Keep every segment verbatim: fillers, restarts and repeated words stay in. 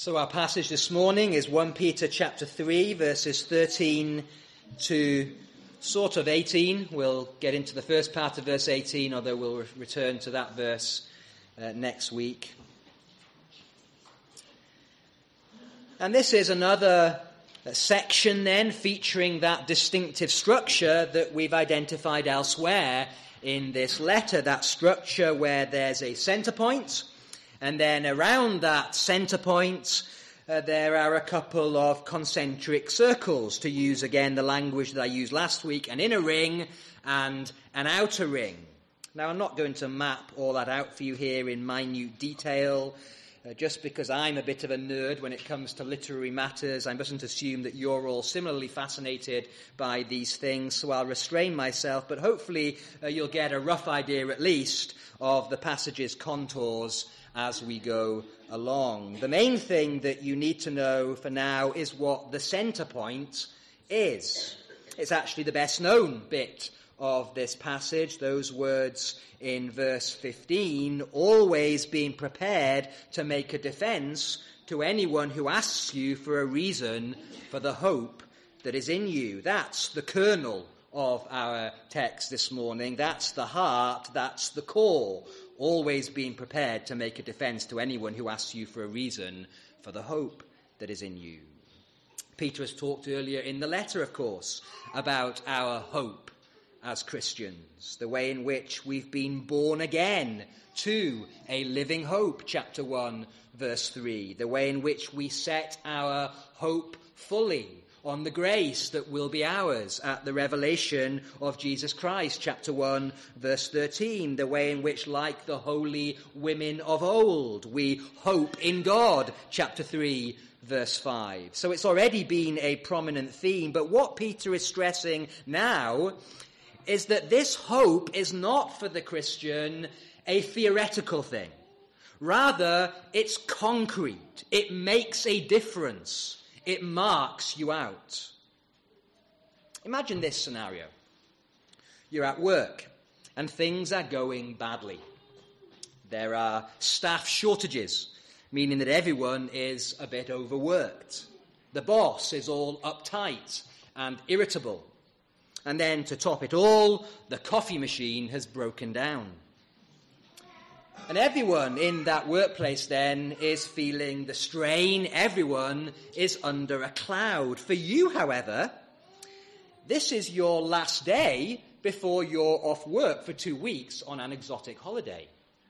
So our passage this morning is First Peter chapter three, verses thirteen to sort of eighteen. We'll get into the first part of verse eighteen, although we'll re- return to that verse uh, next week. And this is another uh, section then featuring that distinctive structure that we've identified elsewhere in this letter, that structure where there's a centre point. And then around that centre point, uh, there are a couple of concentric circles, to use again the language that I used last week, an inner ring and an outer ring. Now, I'm not going to map all that out for you here in minute detail, uh, just because I'm a bit of a nerd when it comes to literary matters. I mustn't assume that you're all similarly fascinated by these things, so I'll restrain myself, but hopefully uh, you'll get a rough idea at least of the passage's contours as we go along. The main thing that you need to know for now is what the centre point is. It's actually the best known bit of this passage, those words in verse fifteen, always being prepared to make a defence to anyone who asks you for a reason for the hope that is in you. That's the kernel of our text this morning. That's the heart, that's the core. Always being prepared to make a defence to anyone who asks you for a reason for the hope that is in you. Peter has talked earlier in the letter, of course, about our hope as Christians, the way in which we've been born again to a living hope, chapter one, verse three, the way in which we set our hope fully on the grace that will be ours at the revelation of Jesus Christ, chapter one, verse thirteen, the way in which, like the holy women of old, we hope in God, chapter three, verse five. So it's already been a prominent theme, but what Peter is stressing now is that this hope is not for the Christian a theoretical thing. Rather, it's concrete. It makes a difference. It marks you out. Imagine this scenario. You're at work and things are going badly. There are staff shortages, meaning that everyone is a bit overworked. The boss is all uptight and irritable. And then to top it all, the coffee machine has broken down. And everyone in that workplace then is feeling the strain. Everyone is under a cloud. For you, however, this is your last day before you're off work for two weeks on an exotic holiday.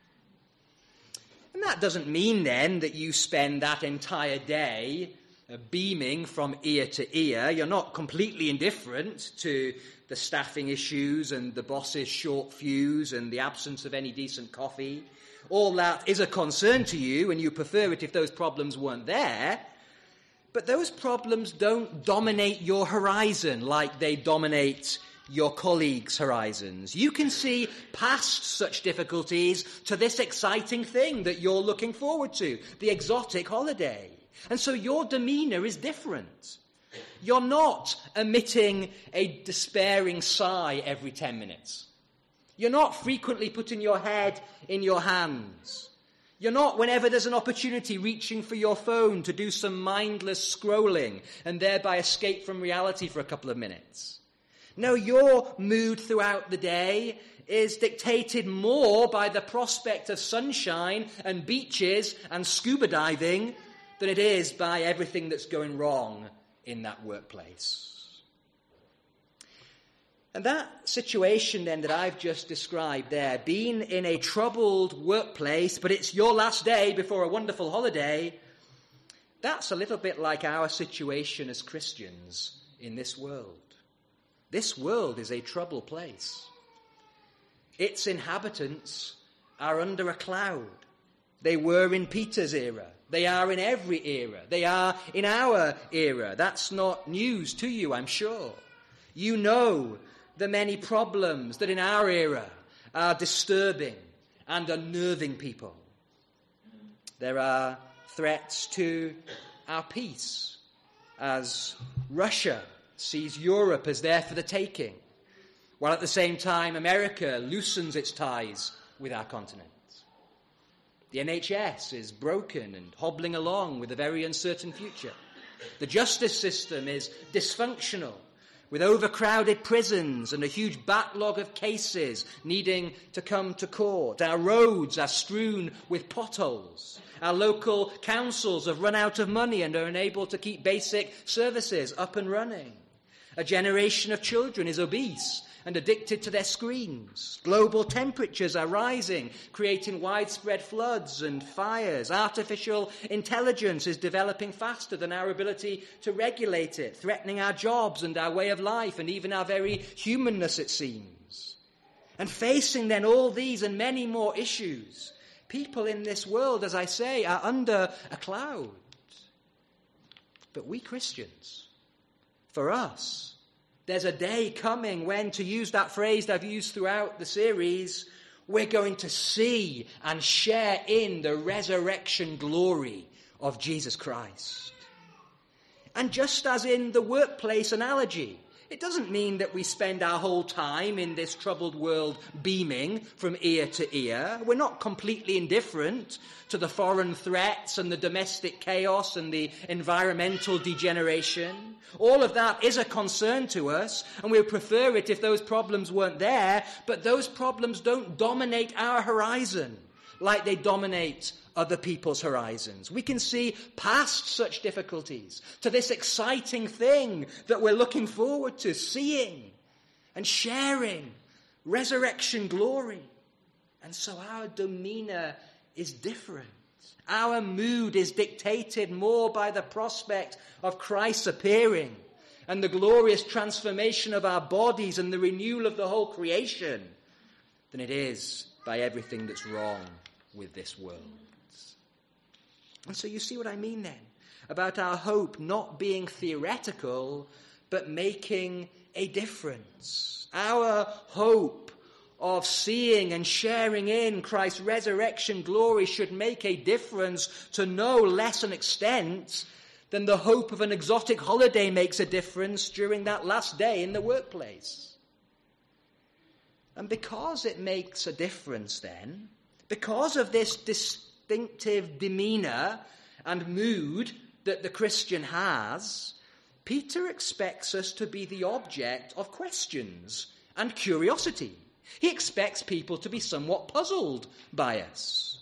And that doesn't mean then that you spend that entire day beaming from ear to ear. You're not completely indifferent to the staffing issues and the boss's short fuse and the absence of any decent coffee. All that is a concern to you, and you prefer it if those problems weren't there. But those problems don't dominate your horizon like they dominate your colleagues' horizons. You can see past such difficulties to this exciting thing that you're looking forward to, the exotic holiday. And so your demeanour is different. You're not emitting a despairing sigh every ten minutes. You're not frequently putting your head in your hands. You're not, whenever there's an opportunity, reaching for your phone to do some mindless scrolling and thereby escape from reality for a couple of minutes. No, your mood throughout the day is dictated more by the prospect of sunshine and beaches and scuba diving than it is by everything that's going wrong in that workplace. And that situation then that I've just described there, being in a troubled workplace, but it's your last day before a wonderful holiday, that's a little bit like our situation as Christians in this world. This world is a troubled place. Its inhabitants are under a cloud. They were in Peter's era. They are in every era. They are in our era. That's not news to you, I'm sure. You know the many problems that in our era are disturbing and unnerving people. There are threats to our peace as Russia sees Europe as there for the taking, while at the same time America loosens its ties with our continent. The N H S is broken and hobbling along with a very uncertain future. The justice system is dysfunctional, with overcrowded prisons and a huge backlog of cases needing to come to court. Our roads are strewn with potholes. Our local councils have run out of money and are unable to keep basic services up and running. A generation of children is obese and addicted to their screens. Global temperatures are rising, creating widespread floods and fires. Artificial intelligence is developing faster than our ability to regulate it, threatening our jobs and our way of life and even our very humanness, it seems. And facing then all these and many more issues, people in this world, as I say, are under a cloud. But we Christians, for us, there's a day coming when, to use that phrase that I've used throughout the series, we're going to see and share in the resurrection glory of Jesus Christ. And just as in the workplace analogy, it doesn't mean that we spend our whole time in this troubled world beaming from ear to ear. We're not completely indifferent to the foreign threats and the domestic chaos and the environmental degeneration. All of that is a concern to us, and we would prefer it if those problems weren't there, but those problems don't dominate our horizon like they dominate other people's horizons. We can see past such difficulties to this exciting thing that we're looking forward to, seeing and sharing resurrection glory. And so our demeanor is different. Our mood is dictated more by the prospect of Christ's appearing and the glorious transformation of our bodies and the renewal of the whole creation than it is by everything that's wrong with this world. And so you see what I mean then about our hope not being theoretical but making a difference. Our hope of seeing and sharing in Christ's resurrection glory should make a difference to no less an extent than the hope of an exotic holiday makes a difference during that last day in the workplace. And because it makes a difference then, because of this distinctive demeanor and mood that the Christian has, Peter expects us to be the object of questions and curiosity. He expects people to be somewhat puzzled by us.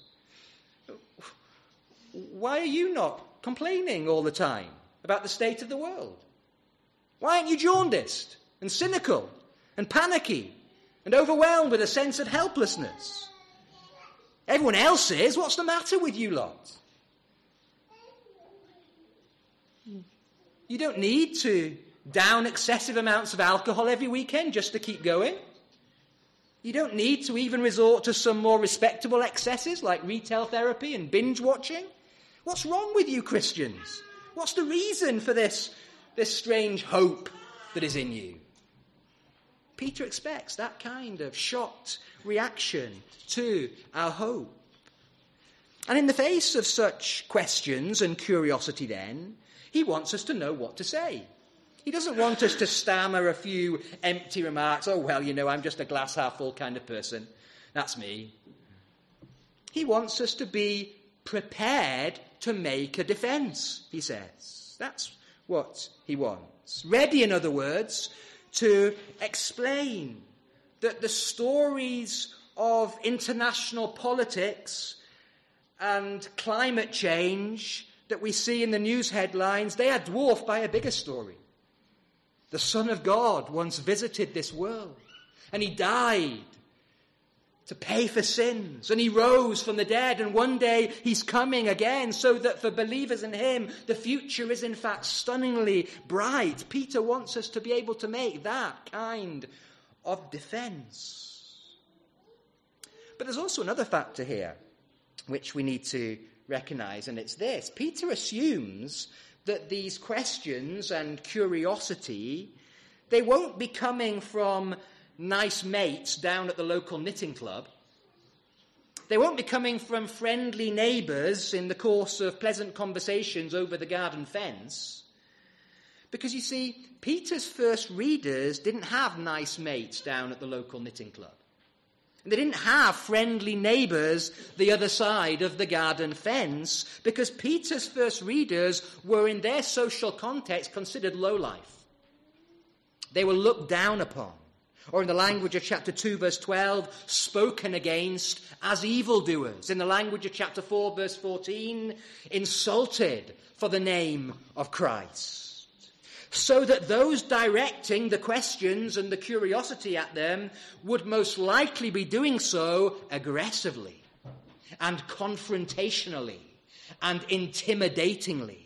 Why are you not complaining all the time about the state of the world? Why aren't you jaundiced and cynical and panicky and overwhelmed with a sense of helplessness? Everyone else is. What's the matter with you lot? You don't need to down excessive amounts of alcohol every weekend just to keep going. You don't need to even resort to some more respectable excesses like retail therapy and binge watching. What's wrong with you Christians? What's the reason for this, this strange hope that is in you? Peter expects that kind of shocked reaction to our hope. And in the face of such questions and curiosity then, he wants us to know what to say. He doesn't want us to stammer a few empty remarks. Oh, well, you know, I'm just a glass half full kind of person. That's me. He wants us to be prepared to make a defense, he says. That's what he wants. Ready, in other words, to explain that the stories of international politics and climate change that we see in the news headlines, they are dwarfed by a bigger story. The Son of God once visited this world, and he died to pay for sins, and he rose from the dead, and one day he's coming again, so that for believers in him, the future is in fact stunningly bright. Peter wants us to be able to make that kind of defense. But there's also another factor here, which we need to recognize, and it's this. Peter assumes that these questions and curiosity, they won't be coming from nice mates down at the local knitting club. They won't be coming from friendly neighbours in the course of pleasant conversations over the garden fence. Because you see, Peter's first readers didn't have nice mates down at the local knitting club. They didn't have friendly neighbours the other side of the garden fence because Peter's first readers were in their social context considered lowlife. They were looked down upon, or in the language of chapter two, verse twelve, spoken against as evildoers. In the language of chapter four, verse fourteen, insulted for the name of Christ. So that those directing the questions and the curiosity at them would most likely be doing so aggressively and confrontationally and intimidatingly.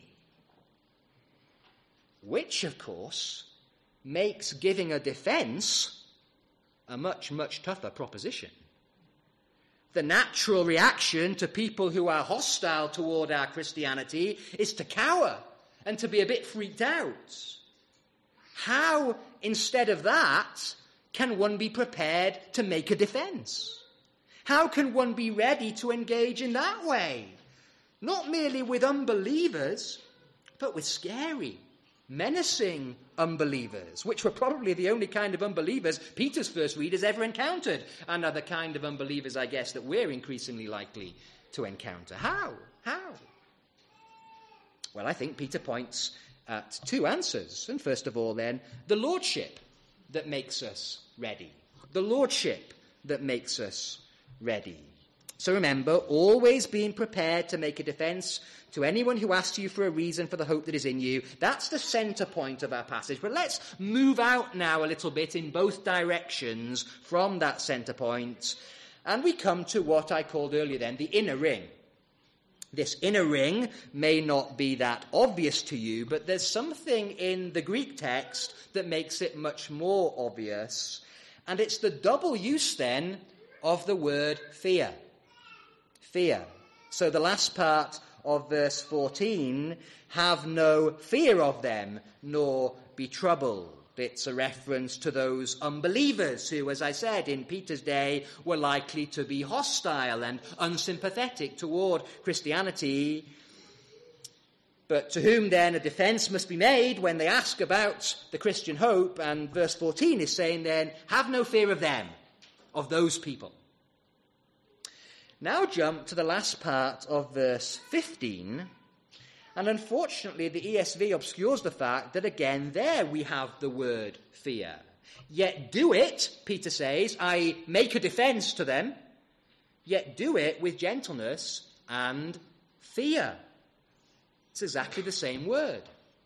Which, of course, makes giving a defense a much, much tougher proposition. The natural reaction to people who are hostile toward our Christianity is to cower and to be a bit freaked out. How, instead of that, can one be prepared to make a defense? How can one be ready to engage in that way? Not merely with unbelievers, but with scary, menacing unbelievers, which were probably the only kind of unbelievers Peter's first readers ever encountered, and are the kind of unbelievers, I guess, that we're increasingly likely to encounter. How? How? Well, I think Peter points at two answers. And first of all, then, the lordship that makes us ready. The lordship that makes us ready. So remember, always being prepared to make a defense to anyone who asks you for a reason for the hope that is in you. That's the center point of our passage. But let's move out now a little bit in both directions from that center point. And we come to what I called earlier then, the inner ring. This inner ring may not be that obvious to you, but there's something in the Greek text that makes it much more obvious. And it's the double use then of the word fear. Fear. So the last part of verse fourteen, have no fear of them, nor be troubled. It's a reference to those unbelievers who, as I said, in Peter's day were likely to be hostile and unsympathetic toward Christianity, but to whom then a defense must be made when they ask about the Christian hope. And verse fourteen is saying then, have no fear of them, of those people. Now jump to the last part of verse fifteen. And unfortunately, the E S V obscures the fact that again there we have the word fear. Yet do it, Peter says, that is, make a defense to them, yet do it with gentleness and fear. It's exactly the same word.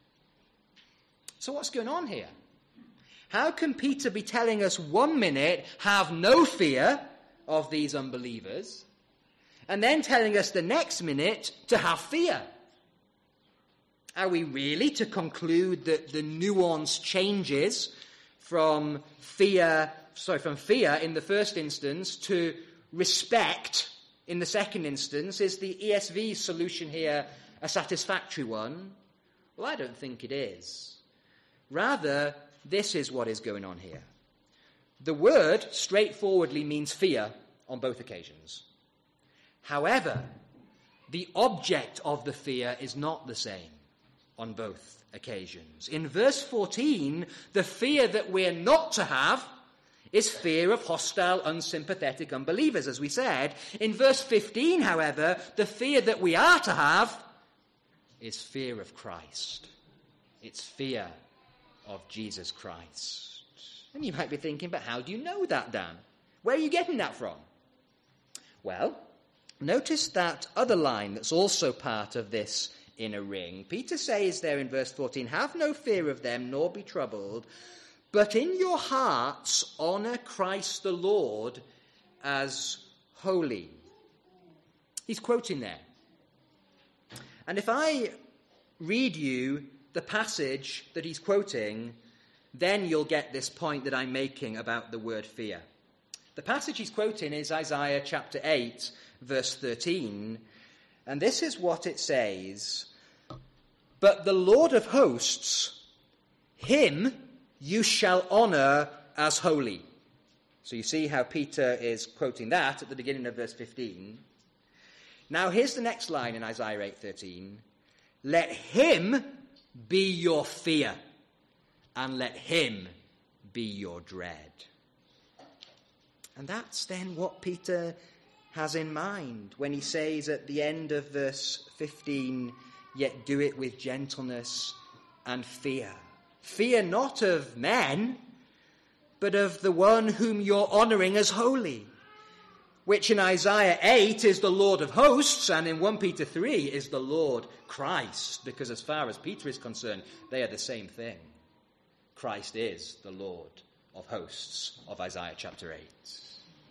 So what's going on here? How can Peter be telling us one minute, have no fear of these unbelievers, and then telling us the next minute to have fear? Are we really to conclude that the nuance changes from fear, sorry, from fear in the first instance to respect in the second instance? Is the E S V solution here a satisfactory one? Well, I don't think it is. Rather, this is what is going on here. The word straightforwardly means fear on both occasions. However, the object of the fear is not the same on both occasions. In verse fourteen, the fear that we're not to have is fear of hostile, unsympathetic unbelievers, as we said. In verse fifteen, however, the fear that we are to have is fear of Christ. It's fear of Jesus Christ. And you might be thinking, but how do you know that, Dan? Where are you getting that from? Well, notice that other line that's also part of this inner ring. Peter says there in verse fourteen, have no fear of them, nor be troubled, but in your hearts honor Christ the Lord as holy. He's quoting there. And if I read you the passage that he's quoting, then you'll get this point that I'm making about the word fear. The passage he's quoting is Isaiah chapter eight, verse thirteen, and this is what it says: but the Lord of hosts, him you shall honor as holy. So you see how Peter is quoting that at the beginning of verse fifteen. Now here's the next line in Isaiah eight thirteen. Let him be your fear, and let him be your dread. And that's then what Peter has in mind when he says at the end of verse fifteen, yet do it with gentleness and fear. Fear not of men, but of the one whom you're honouring as holy, which in Isaiah eight is the Lord of hosts, and in First Peter three is the Lord Christ, because as far as Peter is concerned, they are the same thing. Christ is the Lord of hosts of Isaiah chapter eight.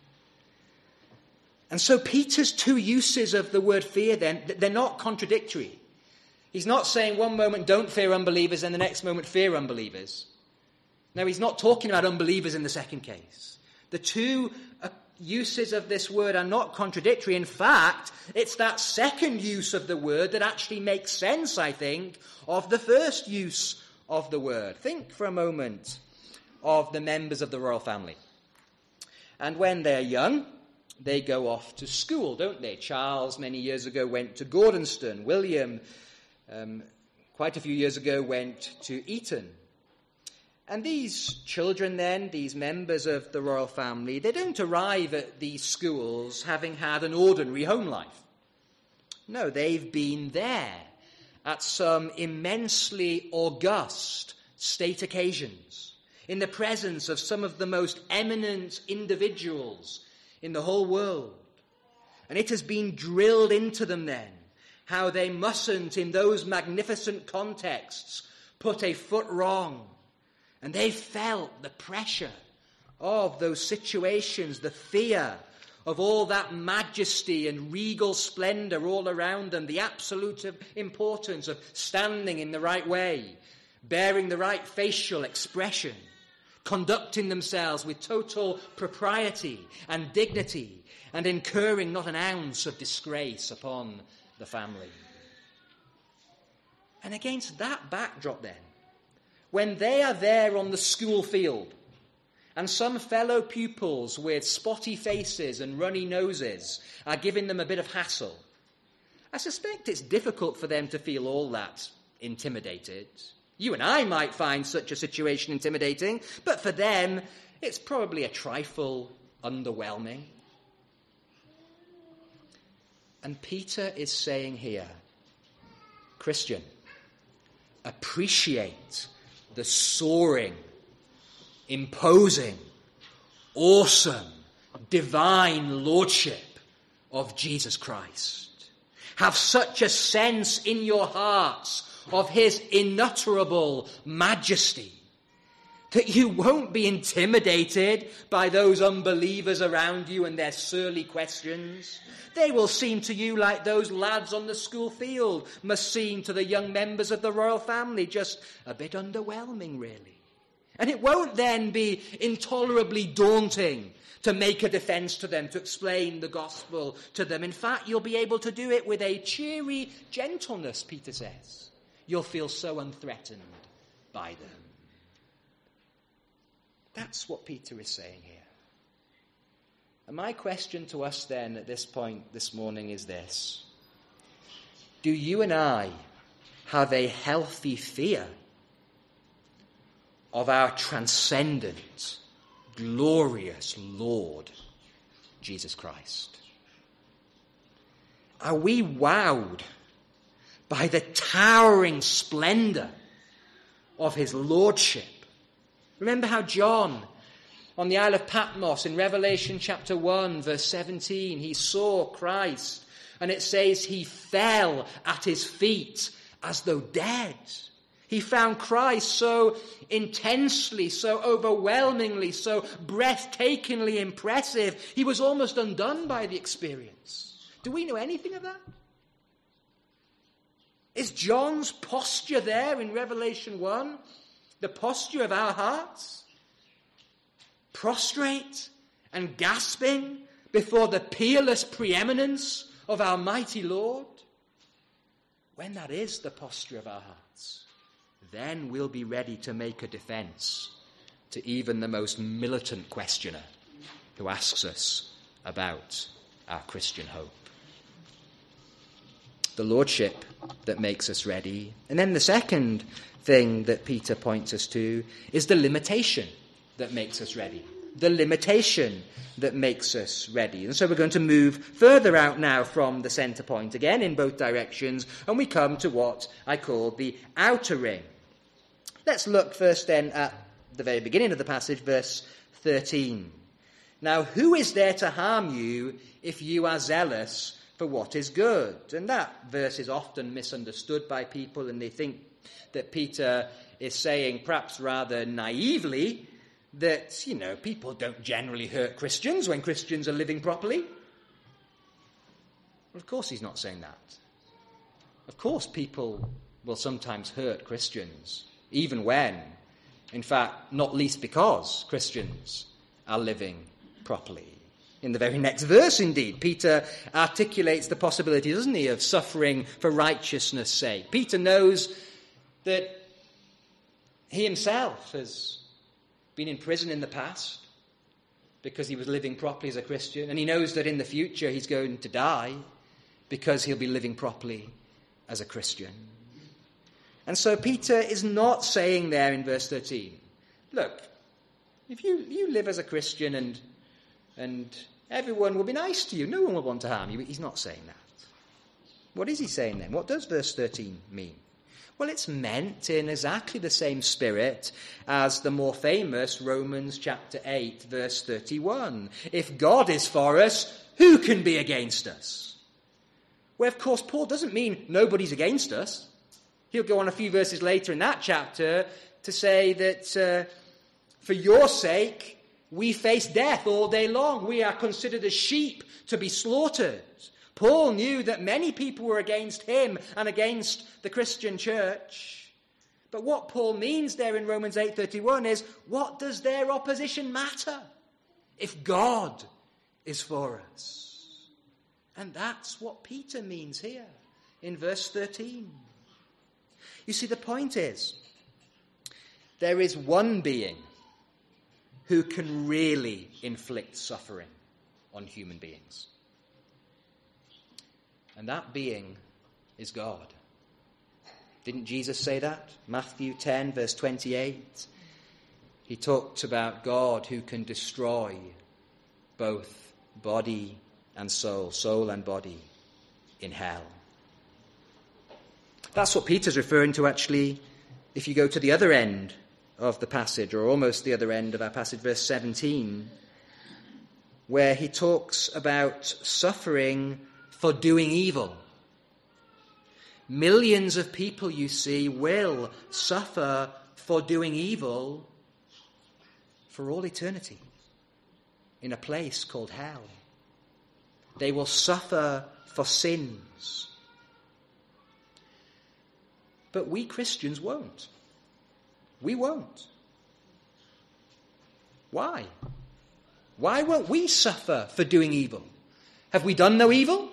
And so Peter's two uses of the word fear then, they're not contradictory. He's not saying one moment don't fear unbelievers and the next moment fear unbelievers. No, he's not talking about unbelievers in the second case. The two uh, uses of this word are not contradictory. In fact, it's that second use of the word that actually makes sense, I think, of the first use of the word. Think for a moment of the members of the royal family. And when they're young, they go off to school, don't they? Charles, many years ago, went to Gordonston. William, um, quite a few years ago, went to Eton. And these children then, these members of the royal family, they don't arrive at these schools having had an ordinary home life. No, they've been there at some immensely august state occasions, in the presence of some of the most eminent individuals in the whole world. And it has been drilled into them then how they mustn't, in those magnificent contexts, put a foot wrong. And they felt the pressure of those situations, the fear of all that majesty and regal splendor all around them, the absolute importance of standing in the right way, bearing the right facial expression, conducting themselves with total propriety and dignity, and incurring not an ounce of disgrace upon the family. And against that backdrop then, when they are there on the school field, and some fellow pupils with spotty faces and runny noses are giving them a bit of hassle, I suspect it's difficult for them to feel all that intimidated. You and I might find such a situation intimidating, but for them, it's probably a trifle underwhelming. And Peter is saying here, Christian, appreciate the soaring, imposing, awesome, divine lordship of Jesus Christ. Have such a sense in your hearts of his unutterable majesty that you won't be intimidated by those unbelievers around you and their surly questions. They will seem to you like those lads on the school field must seem to the young members of the royal family, just a bit underwhelming, really. And it won't then be intolerably daunting to make a defense to them, to explain the gospel to them. In fact, you'll be able to do it with a cheery gentleness, Peter says. You'll feel so unthreatened by them. That's what Peter is saying here. And my question to us then at this point this morning is this. Do you and I have a healthy fear of our transcendent, glorious Lord, Jesus Christ? Are we wowed by the towering splendor of his lordship? Remember how John, on the Isle of Patmos in Revelation chapter one, verse seventeen, he saw Christ, and it says he fell at his feet as though dead. He found Christ so intensely, so overwhelmingly, so breathtakingly impressive, he was almost undone by the experience. Do we know anything of that? Is John's posture there in Revelation one the posture of our hearts? Prostrate and gasping before the peerless preeminence of our mighty Lord? When that is the posture of our hearts, then we'll be ready to make a defense to even the most militant questioner who asks us about our Christian hope. The lordship that makes us ready. And then the second thing that Peter points us to is the limitation that makes us ready. the limitation that makes us ready. And so we're going to move further out now from the centre point again in both directions, and we come to what I call the outer ring. Let's look first then at the very beginning of the passage, verse thirteen. Now, who is there to harm you if you are zealous for what is good? And that verse is often misunderstood by people, and they think that Peter is saying, perhaps rather naively, that, you know, people don't generally hurt Christians when Christians are living properly. Well, of course he's not saying that. Of course people will sometimes hurt Christians, even when, in fact, not least because Christians are living properly. In the very next verse, indeed, Peter articulates the possibility, doesn't he, of suffering for righteousness' sake. Peter knows that he himself has been in prison in the past because he was living properly as a Christian, and he knows that in the future he's going to die because he'll be living properly as a Christian. And so Peter is not saying there in verse thirteen, look, if you, you live as a Christian and and everyone will be nice to you, no one will want to harm you. He's not saying that. What is he saying then? What does verse thirteen mean? Well, it's meant in exactly the same spirit as the more famous Romans chapter eight, verse thirty-one. If God is for us, who can be against us? Well, of course, Paul doesn't mean nobody's against us. He'll go on a few verses later in that chapter to say that uh, for your sake, we face death all day long. We are considered as sheep to be slaughtered. Paul knew that many people were against him and against the Christian church. But what Paul means there in Romans eight thirty-one is, what does their opposition matter if God is for us? And that's what Peter means here in verse thirteen. You see, the point is, there is one being who can really inflict suffering on human beings. And that being is God. Didn't Jesus say that? Matthew ten, verse twenty-eight. He talked about God who can destroy both body and soul, soul and body in hell. That's what Peter's referring to, actually, if you go to the other end of the passage, or almost the other end of our passage, verse seventeen, where he talks about suffering for doing evil. Millions of people, you see, will suffer for doing evil for all eternity in a place called hell. They will suffer for sins. But we Christians won't. We won't. Why? Why won't we suffer for doing evil? Have we done no evil?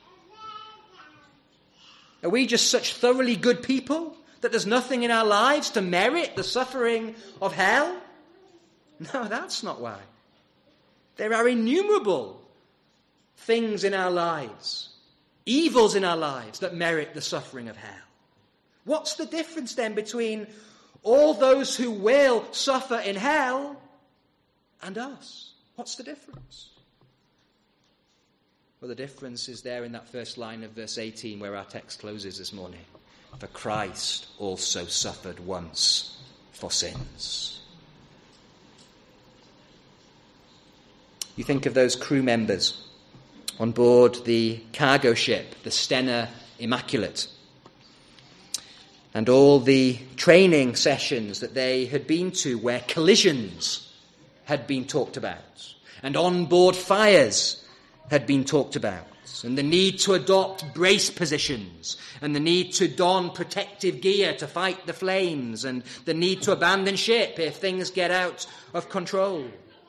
Are we just such thoroughly good people that there's nothing in our lives to merit the suffering of hell? No, that's not why. There are innumerable things in our lives, evils in our lives, that merit the suffering of hell. What's the difference then between all those who will suffer in hell and us? What's the difference? Well, the difference is there in that first line of verse eighteen, where our text closes this morning. For Christ also suffered once for sins. You think of those crew members on board the cargo ship, the Stena Immaculate, and all the training sessions that they had been to where collisions had been talked about, and on-board fires had been talked about, and the need to adopt brace positions, and the need to don protective gear to fight the flames, and the need to abandon ship if things get out of control.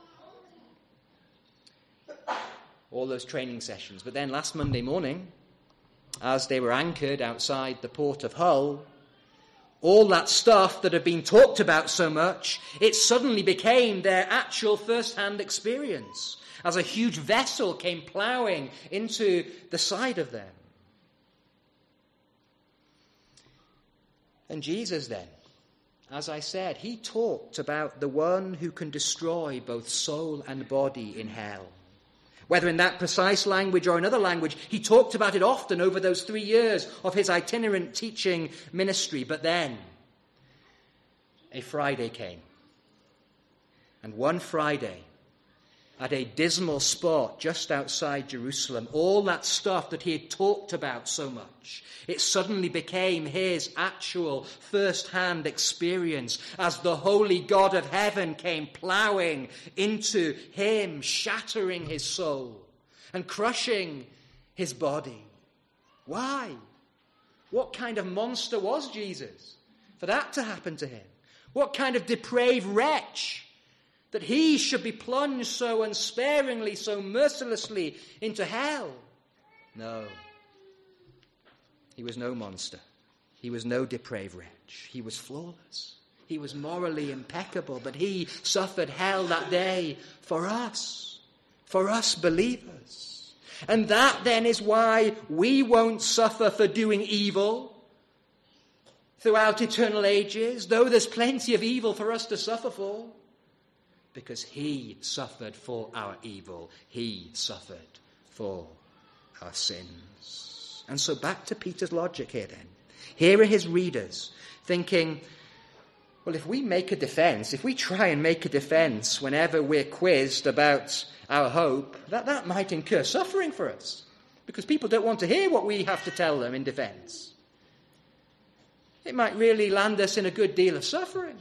All those training sessions. But then last Monday morning, as they were anchored outside the port of Hull, all that stuff that had been talked about so much, it suddenly became their actual first-hand experience as a huge vessel came ploughing into the side of them. And Jesus then, as I said, he talked about the one who can destroy both soul and body in hell. Whether in that precise language or another language, he talked about it often over those three years of his itinerant teaching ministry. But then, a Friday came. And one Friday, at a dismal spot just outside Jerusalem, all that stuff that he had talked about so much, it suddenly became his actual first-hand experience as the holy God of heaven came ploughing into him, shattering his soul and crushing his body. Why? What kind of monster was Jesus for that to happen to him? What kind of depraved wretch that he should be plunged so unsparingly, so mercilessly into hell? No. He was no monster. He was no depraved wretch. He was flawless. He was morally impeccable, but he suffered hell that day for us, for us believers. And that then is why we won't suffer for doing evil throughout eternal ages, though there's plenty of evil for us to suffer for. Because he suffered for our evil. He suffered for our sins. And so back to Peter's logic here then. Here are his readers thinking, well, if we make a defense, if we try and make a defense whenever we're quizzed about our hope, that, that might incur suffering for us. Because people don't want to hear what we have to tell them in defense. It might really land us in a good deal of suffering.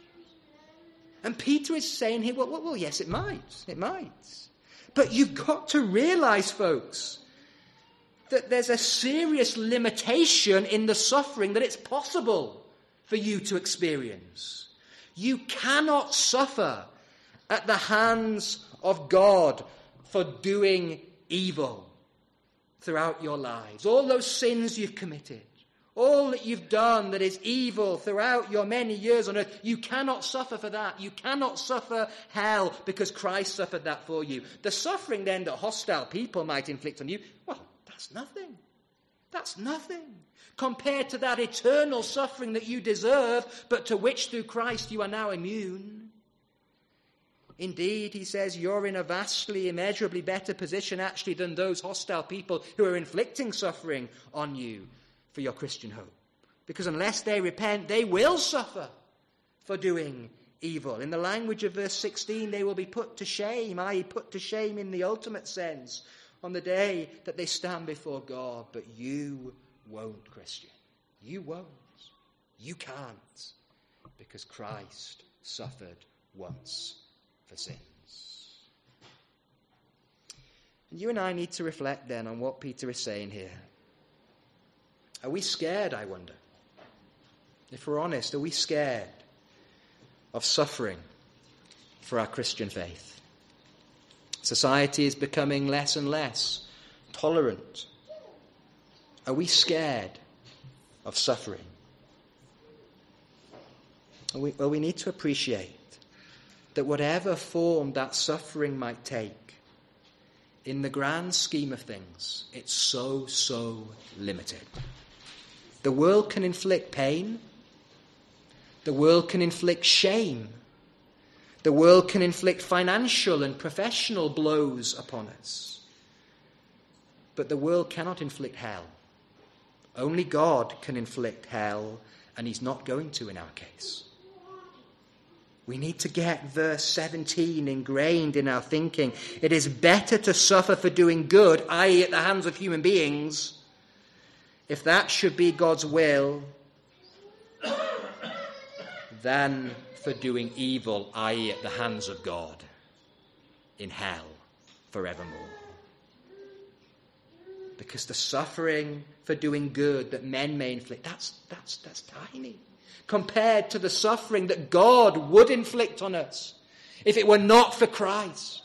And Peter is saying here, well, well, well, yes, it might. It might. But you've got to realize, folks, that there's a serious limitation in the suffering that it's possible for you to experience. You cannot suffer at the hands of God for doing evil throughout your lives. All those sins you've committed, all that you've done that is evil throughout your many years on earth, you cannot suffer for that. You cannot suffer hell because Christ suffered that for you. The suffering then that hostile people might inflict on you, well, that's nothing. That's nothing compared to that eternal suffering that you deserve, but to which through Christ you are now immune. Indeed, he says, you're in a vastly, immeasurably better position actually than those hostile people who are inflicting suffering on you for your Christian hope. Because unless they repent, they will suffer for doing evil. In the language of verse sixteen, they will be put to shame, that is put to shame in the ultimate sense, on the day that they stand before God. But you won't, Christian. You won't. You can't. Because Christ suffered once for sins. And you and I need to reflect then on what Peter is saying here. Are we scared, I wonder? If we're honest, are we scared of suffering for our Christian faith? Society is becoming less and less tolerant. Are we scared of suffering? We, well, we need to appreciate that whatever form that suffering might take, in the grand scheme of things, it's so, so limited. The world can inflict pain. The world can inflict shame. The world can inflict financial and professional blows upon us. But the world cannot inflict hell. Only God can inflict hell, and he's not going to in our case. We need to get verse seventeen ingrained in our thinking. It is better to suffer for doing good, that is at the hands of human beings, if that should be God's will, than for doing evil, that is at the hands of God, in hell forevermore. Because the suffering for doing good that men may inflict, that's, that's, that's tiny compared to the suffering that God would inflict on us if it were not for Christ.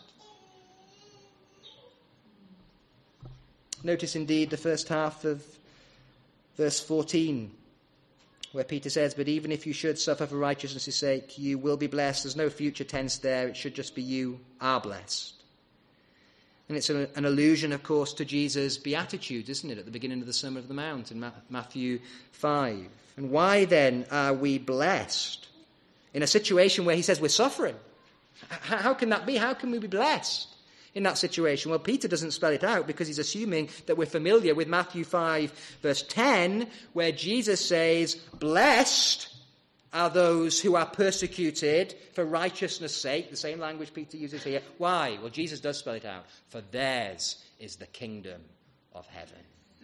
Notice indeed the first half of verse fourteen, where Peter says, but even if you should suffer for righteousness' sake, you will be blessed. There's no future tense there. It should just be you are blessed. And it's an, an allusion, of course, to Jesus' Beatitudes, isn't it, at the beginning of the Sermon on the Mount in Matthew five. And why then are we blessed? in a situation where he says we're suffering. How can that be? How can we be blessed in that situation? Well, Peter doesn't spell it out because he's assuming that we're familiar with Matthew five, verse ten, where Jesus says, blessed are those who are persecuted for righteousness' sake. The same language Peter uses here. Why? Well, Jesus does spell it out. For theirs is the kingdom of heaven.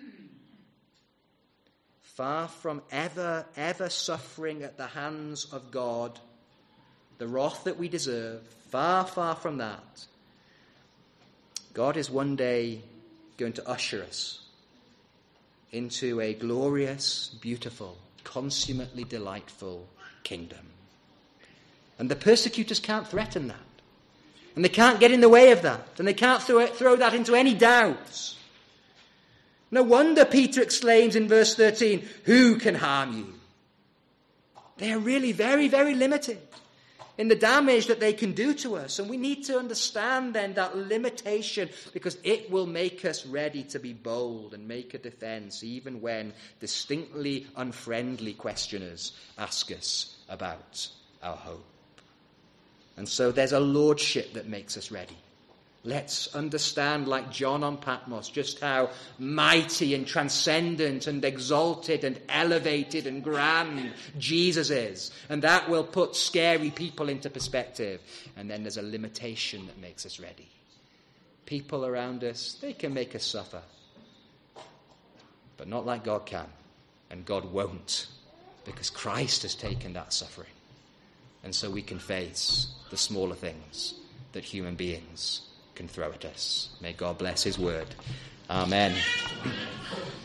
Far from ever, ever suffering at the hands of God, the wrath that we deserve, far, far from that. God is one day going to usher us into a glorious, beautiful, consummately delightful kingdom. And the persecutors can't threaten that. And they can't get in the way of that. And they can't throw, it, throw that into any doubt. No wonder Peter exclaims in verse thirteen, who can harm you? They are really very, very limited in the damage that they can do to us. And we need to understand then that limitation, because it will make us ready to be bold and make a defense even when distinctly unfriendly questioners ask us about our hope. And so there's a lordship that makes us ready. Let's understand, like John on Patmos, just how mighty and transcendent and exalted and elevated and grand Jesus is. And that will put scary people into perspective. And then there's a limitation that makes us ready. People around us, they can make us suffer. But not like God can. And God won't. Because Christ has taken that suffering. And so we can face the smaller things that human beings can throw at us. May God bless his word. Amen.